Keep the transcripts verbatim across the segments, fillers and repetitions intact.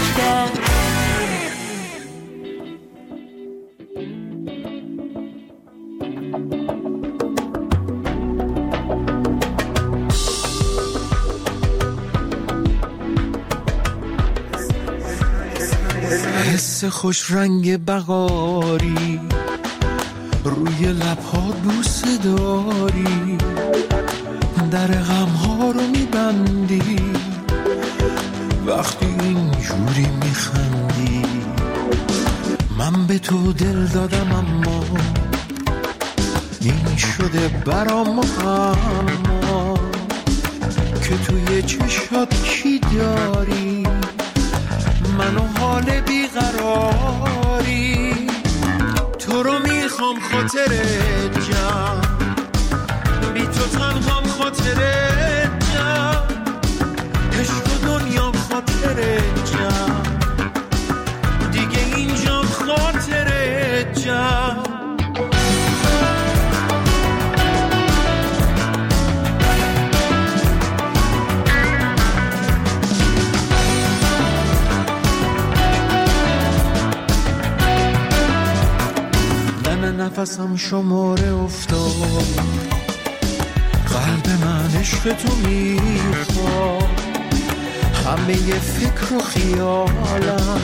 بیشتر. حس خوش رنگ بهاری روی لب‌ها بوسه داری، در غم‌ها رو میبندی وقتی اینجوری میخندی. من به تو دل دادم اما این شده برام اما که توی چشات کی داری، منو حال بیقراری. تو رو میخوام خاطرت جمع، بی تو تنهام خاطرت جمع، عشق و دنیام خاطرت جمع، دیگه اینجام خاطرت جمع. نفسم شماره افتاد، قلب من عشق تو میخواد، همه فکر و خیالم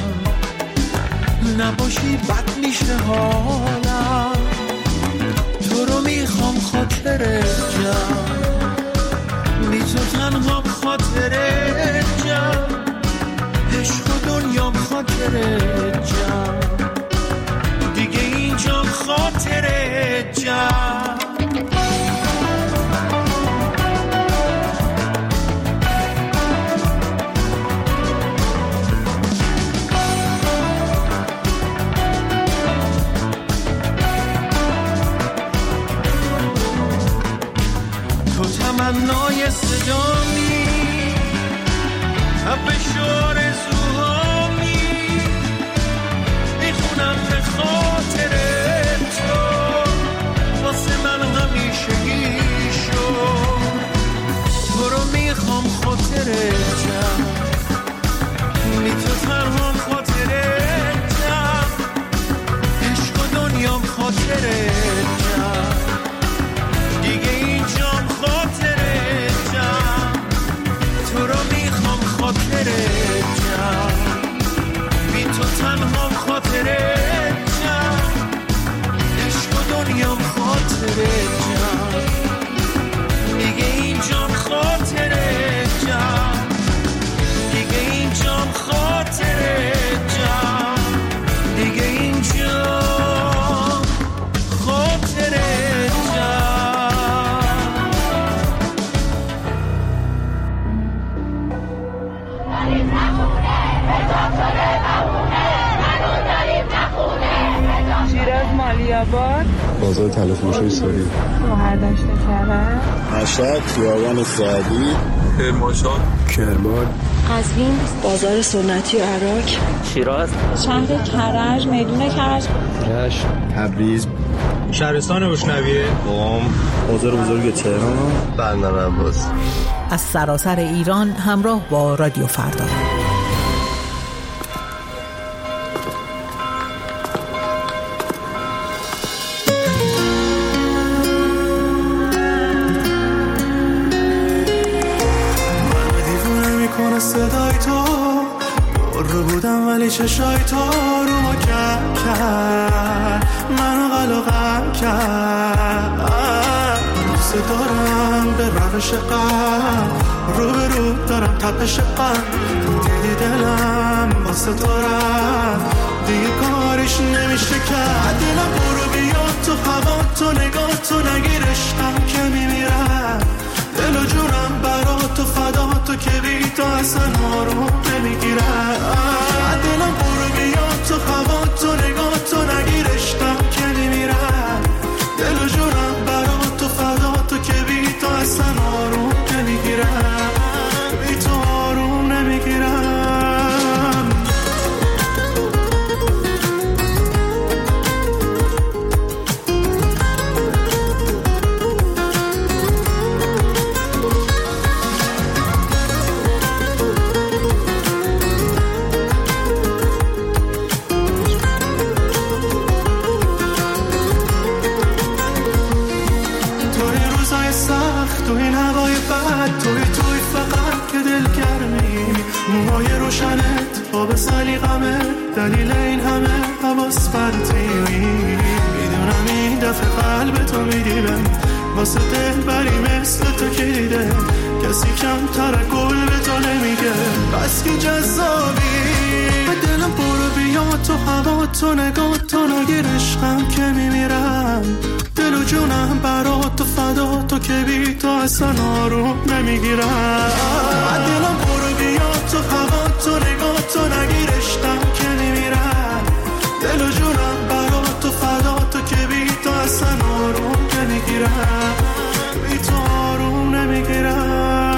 نباشی بد میشه حالم. تو رو میخوام خاطرت جمع، بی تو تنهام خاطرت جمع، عشق و دنیام خاطرت جمع، دیگه اینجام خاطرت جمع. تو تمنای صدامی، حبش آرزوهامی، میخونم به خاطر تو، واسه من همیشه ایشو. تو رو میخوام خاطرت جمع، بی تو تنهام خاطرت جمع، عشق و دنیام خاطرت جمع، دیگه اینجام خاطرت جمع. تو رو میخوام خاطرت جمع، بی تو تنهام خاطرت جمع، عشق و دنیام خاطرت جمع، دیگه اینجام خاطرت جمع، دیگه اینجام خاطرت جمع، دیگه اینجام خاطرت جمع. داریم نخونه بزار شده بمونه، هنوز داریم نخونه. شیراز مالیاباد، بازار تلفروشی سوری، شهرداشت کرد، مشهد خیابان سعدی، کرمانشاه، کرمان، قزوین، بازار سنتی عراق، شیراز، شهر کرج، میدون کرج، رشت، تبریز، شهرستان روشنویه، قم، بازار بزرگ تهران، بندر عباس. از سراسر ایران همراه با رادیو فردا. صدای تو رو بودم ولی چشای تو رو کم کرد، منو قلقم کرد. دوست دارم به روش قلب، رو به رو دارم تپش قلب، دیدی دلم واسه تو رفت، دیگه کارش نمیشه کرد. دلم برو بیا تو هوا تو نگاه تو نگیر عشقم که میمیرم، دل و جونم برا تو فدا تو که بی تو اصلا آروم نمیگیرم. دلم برو بیا تو هوا تو نگاه تو نگیر عشقم که میمیرم، دل و جونم برا تو فدا تو که بی تو اصلا آروم نمیگیرم، بی تو آروم نمیگیرم. غمه، دلیل این همه حواس پرتی. میدونم این دفعه قلب تو میدیبه، واسه دل بری مثل تو که دیده کسی کم تر گل به تو نمیگه. بس که جذابی دلم برو بیا تو، هوا تو، نگاه تو، نگیر عشقم که میمیرم. دل و جونم برا تو فدا، تو که بی تو اصلا آروم نمیگیرم. دلم برو بیا تو، هوا تو، نگاه تو، نگیر عشقم که میمیرم. دل و جونم برا تو فدا، تو که بی تو اصلا آروم نمیگیرم. بی تو آروم نمیگیرم.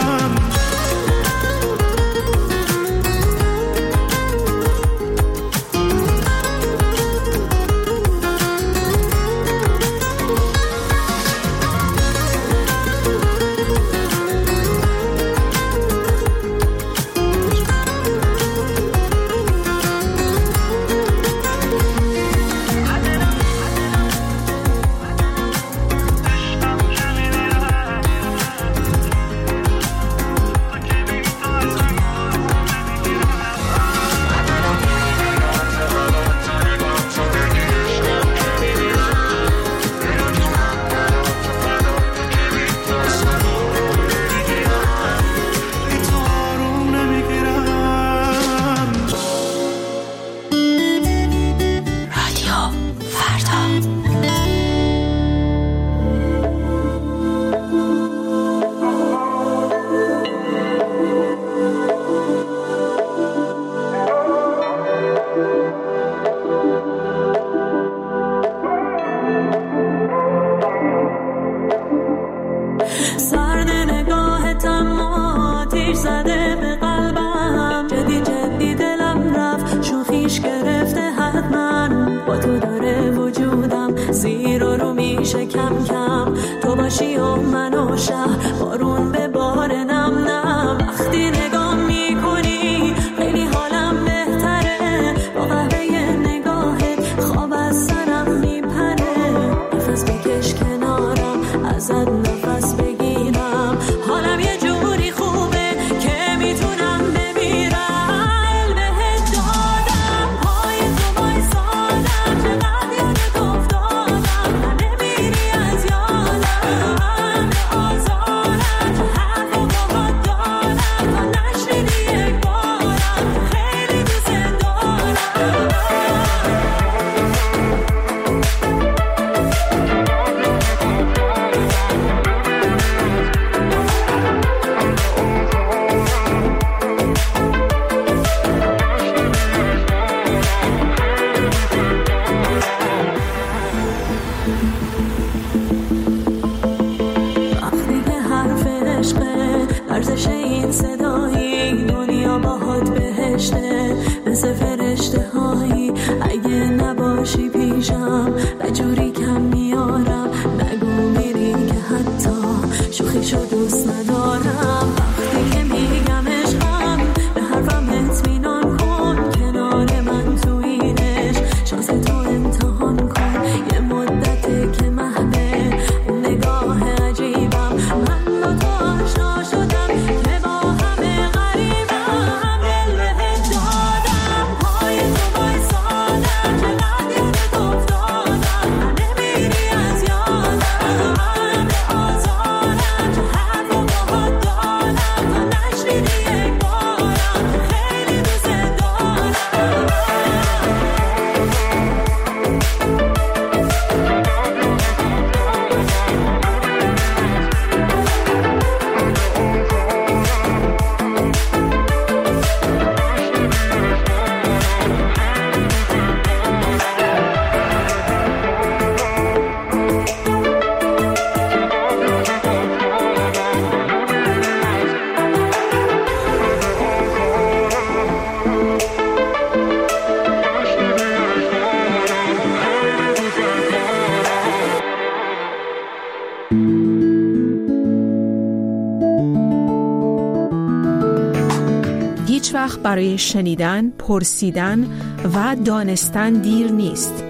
هیچ وقت برای شنیدن، پرسیدن و دانستن دیر نیست.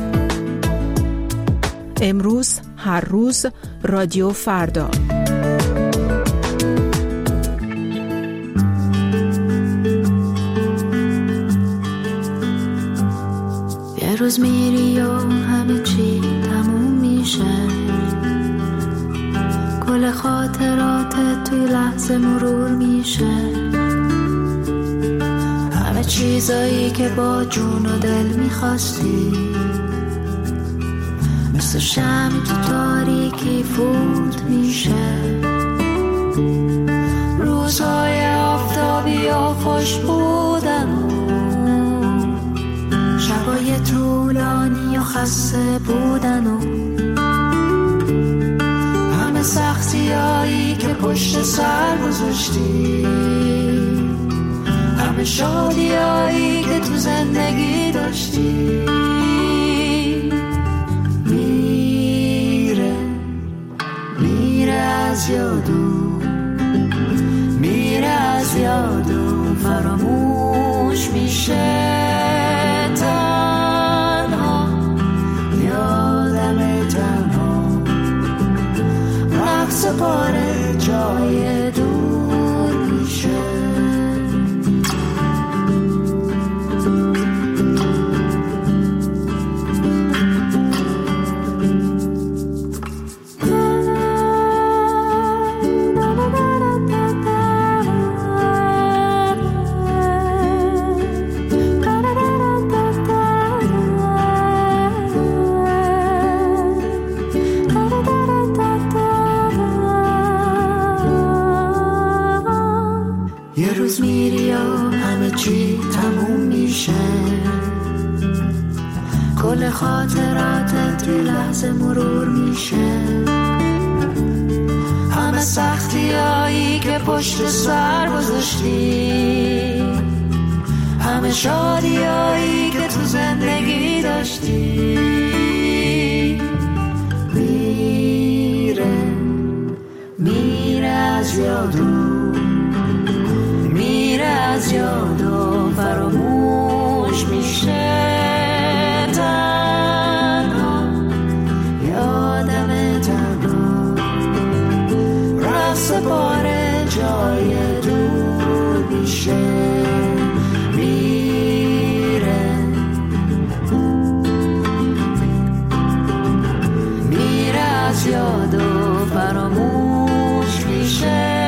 امروز، هر روز، رادیو فردا. روز میری و همه چی تموم میشه، کل خاطراتت توی لحظه مرور میشه، همه چیزایی که با جون و دل میخواستی مثل شمع تو تاریکی فوت میشه، روزهای آفتابی و خوش بودن و شبای طولانی و خسته بودن و همه سختیایی که پشت سر گذاشتی، همه شادیایی که تو زندگی داشتی، میره میره از یادو، میره از یادو، فراموش میشه، تنها یادم تنها، رقص پاره جای دور میشه. یه روز میری و همه چی تموم میشه، کل خاطراتت توی لحظه مرور میشه، همه سختیایی که پشت سر گذاشتی، همه شادیایی که تو زندگی داشتی، میره میره از یادو، میره از یادو، فراموش میشه، تنها یادم تنها، رقص پاره جای دور میشه، میره میره از یادو، فراموش میشه،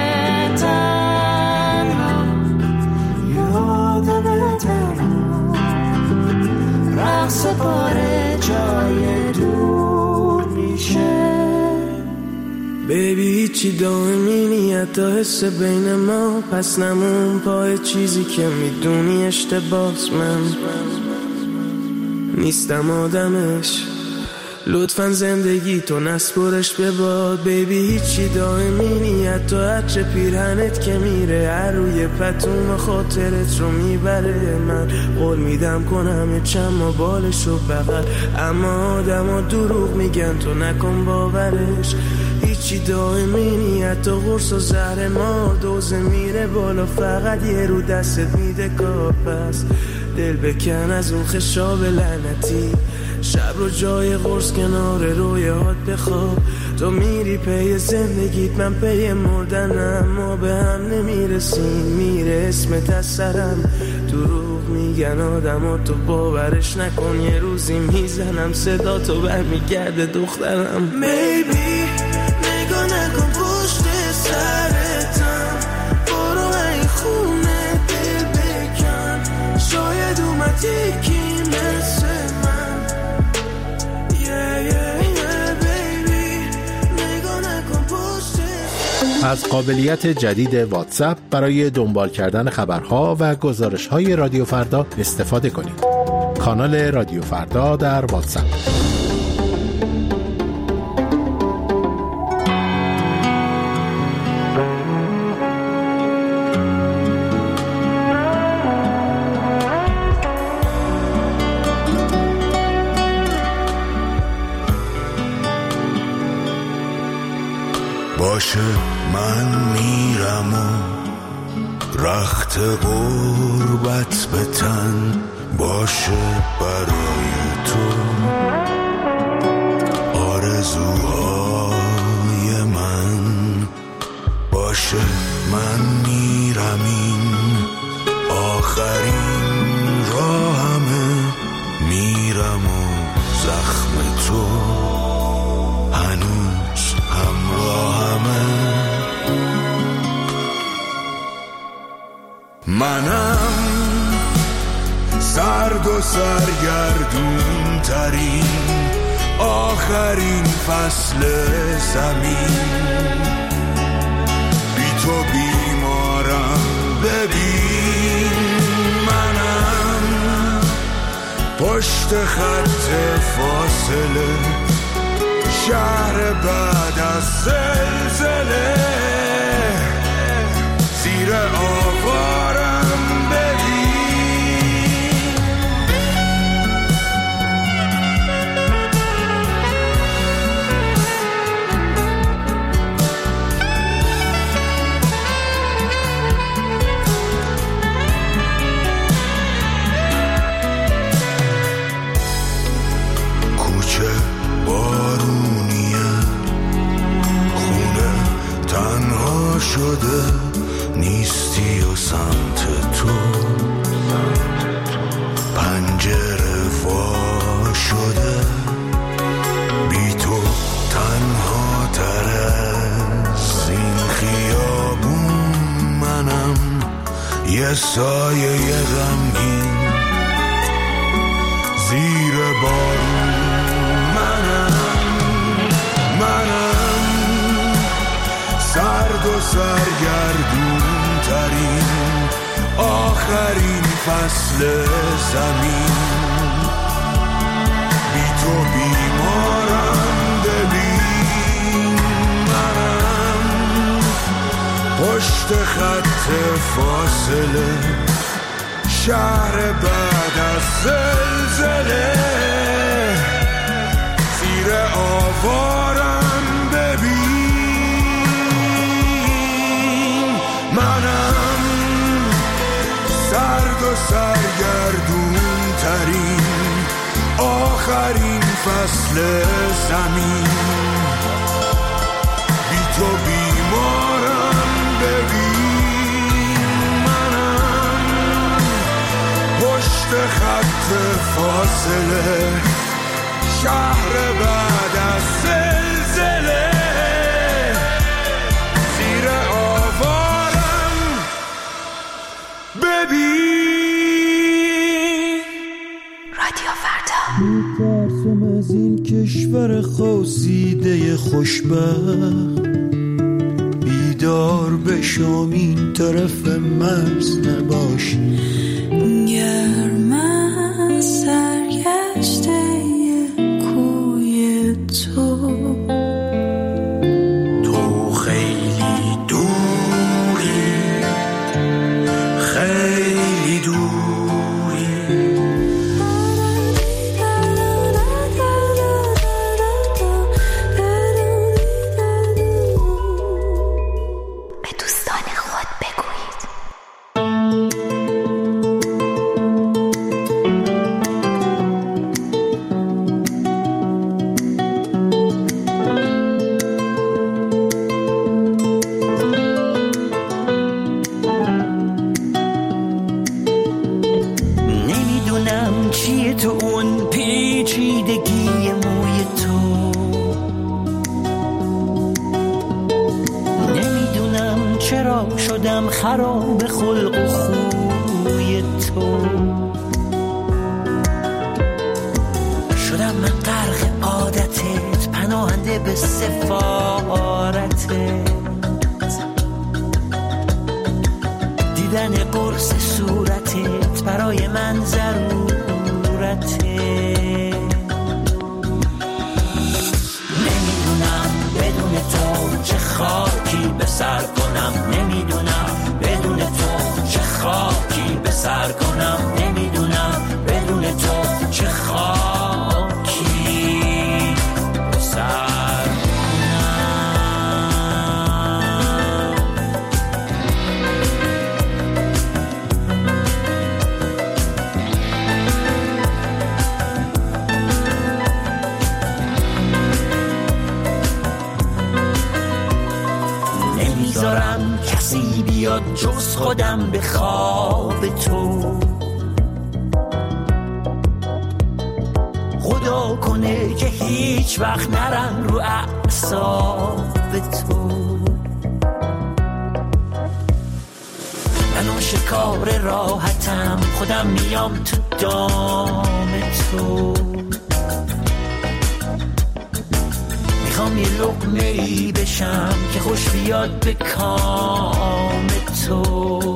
رقص پاره جای دور میشه. بیبی هیچی دائمی نیت تا حس بین ما، پس نمون پای چیزی که میدونی اشتباس، من نیستم آدمش، لطفاً زندگی تو نسپرش به باد. بیبی هیچی دائمی نیت تو عطر پیرهنت که میره هر روی پتوم خاطرت رو میبره، من قول میدم کنم چند ما بالش رو بغل، اما آدم ها دروغ میگن تو نکن باورش. هیچی دائمی نیت تو قرص و زهر ما، دوزه میره بالا فقط یه رو دستت میده کار، پس دل بکن از اون خشاب لعنتی، شب رو جای قرص کنار رویات بخواب، تو میری پی زندگیت من پی مردنم، ما به هم نمیرسیم، میره اسمت از سرم، دروغ میگن آدم ها تو باورش نکن، یه روزی میزنم صدا تو برمیگرده دخترم. بیبی نگاه نکن پشت سرتم، برو این خونه دل بکن، شاید اومد یکی مثل من، yeah, yeah, yeah, baby. نگاه نکن پشت. از قابلیت جدید واتساپ برای دنبال کردن خبرها و گزارش‌های رادیو فردا استفاده کنید. کانال رادیو فردا در واتساپ. باشه من میرم و رخت غربت به تن باشه برای تو، آرزوهای من باشه من میرم، این آخرین راهمه، میرم و سرگردون ترین آخرین فصل زمین. بی تو بیمارم، ببین منم پشت خط فاصله، شهر بعد از زلزله، زیر آوارم ببین. کوچه بارونیه، خونه تنها شده، نیستی و سمت تو پنجره وا شده. بی تو تنها تر از این خیابون منم، یه سایه غمگین زیر بارون منم. منم سرد و سرگردون ترین آخرین فصل زمین. بی تو بیمارم، ببین منم پشت خط فاصله، شهر بعد از زلزله، زیر آوارم ببین. منم سرد و سرگردون ترین آخرین فصل زمین. بی تو بیمارم، ببین منم پشت خط فاصله، شهر بعد از زلزله، زیر آوارم ببین. رادیو فردا. میترسم از این کشور خواسیده خوشبخت، بیدار بشم این طرف مرز نباش. گرم از سرگشته کوی تو، تو خیلی دوری، خیلی دوری. به دوستان خود بگویید. نمیدونم چیه تو اون پیچیدگی موی تو، نمیدونم چرا شدم خراب خلق و خوی تو. شدم من غرق عادتت، پناهنده به سفارتت. دیدن قرص صورتت برای من ضرورته. نمیدونم بدون تو چه خاکی به سر کنم، نمیدونم بدون تو چه خاکی به سر کنم، نمیدونم بدون تو چه خاکی به سر. نمیذارم کسی بیاد جز خودم به خواب تو. خدا کنه که هیچ وقت نرم رو اعصاب تو. من اون شکار راحتم، خودم میام تو دام تو. میخوام یه لقمه ای بشم که خوش بیاد به کام تو.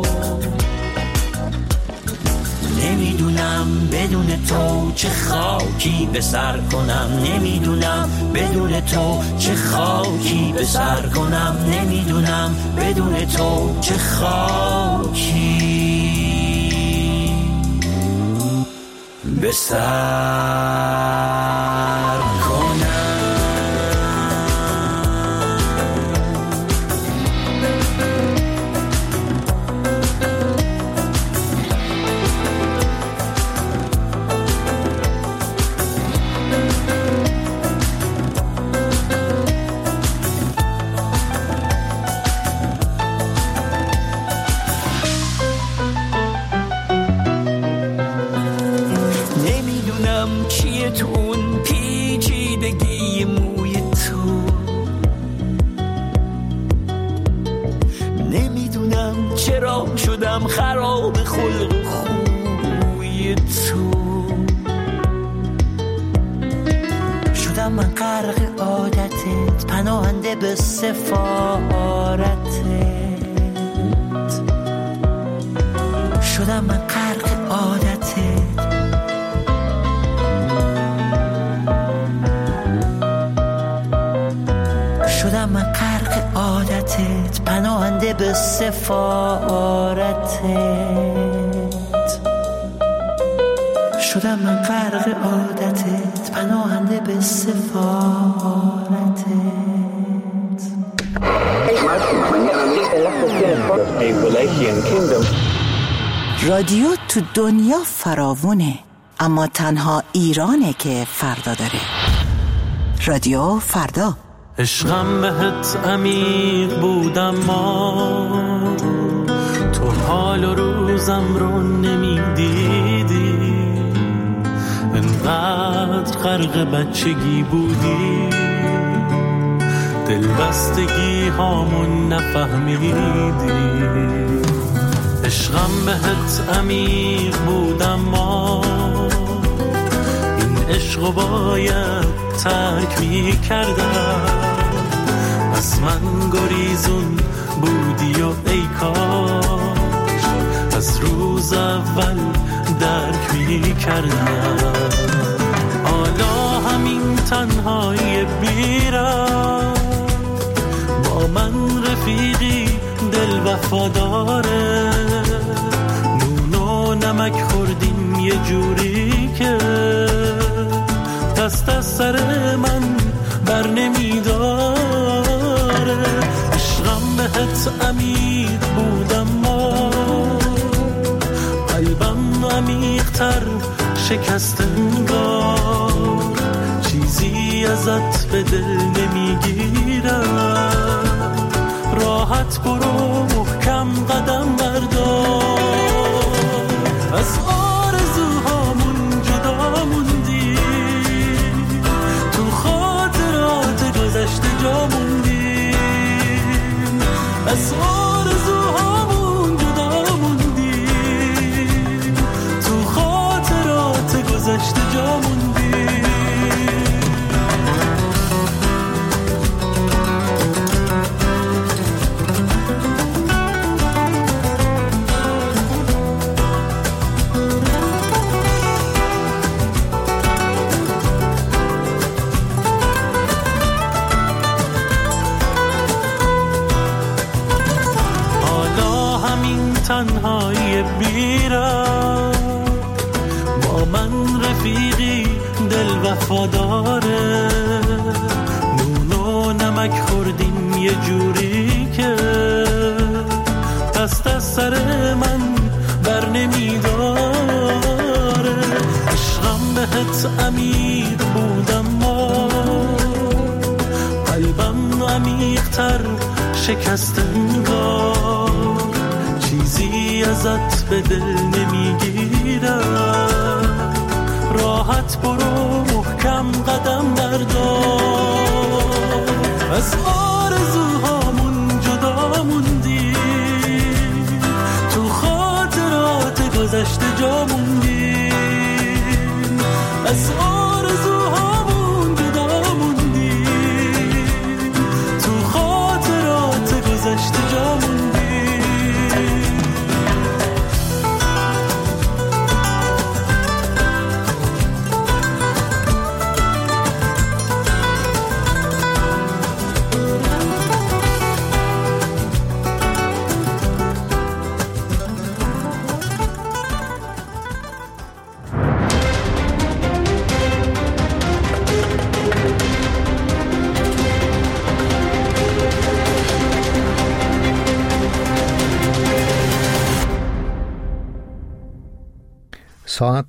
نمیدونم بدون تو چه خاکی به سر کنم، نمیدونم بدون تو چه خاکی به سر کنم، نمیدونم بدون تو چه خاکی به سر کنم. تو اون پیچیدگی موی تو، نمیدونم چرا شدم خراب خلق و خوی تو. شدم من غرق عادتت، پناهنده به سفارتت. شدم من غرق عادتت، شدم من غرق عادتت، پناهنده به سفارتت. شدم من غرق عادتت، پناهنده به سفارتت. رادیو تو دنیا فراوونه، اما تنها ایرانه که فردا داره. رادیو فردا. عشقم بهت عمیق بودم، ما تو حال و روزم رو نمیدیدی، انقدر غرق بچگی بودی، دلبستگی هامون نفهمیدی. عشقم بهت عمیق بودم، ما این عشقو باید ترک می کردم. از من گریزون بودی و ای کاش از روز اول درک می کردم. حالا همین تنهایی بیرم، با من رفیقی دل وفاداره، نون و نمک خوردیم یه جوری که دست از سر من بر نمیداره. عشقم بهت عمیق بودم، ما قلبم عمیق‌تر شکست انگار، چیزی ازت به دل نمیگیرم. راحت برو محکم قدم بردار، از آرزوهامون جدا موندی، تو خاطرات گذشته جا موندی، از آرزوهامون جدا موندی، تو خاطرات گذشته جا موندی. تنهایی بیرم، با من رفیقی دل وفاداره، نون و نمک خوردیم یه جوری که دست از سر من بر نمیداره. عشقم بهت عمیق بودم، ما قلبم عمیق‌تر شکست انگار، چیزی ازت به دل نمیگیرم. راحت برو محکم قدم بردار، از آرزوهامون جدا موندی، تو خاطرات گذشته جا موندیم، از آرزوهامون جدا موندیم، تو خاطرات گذشته جا موندیم. ساعت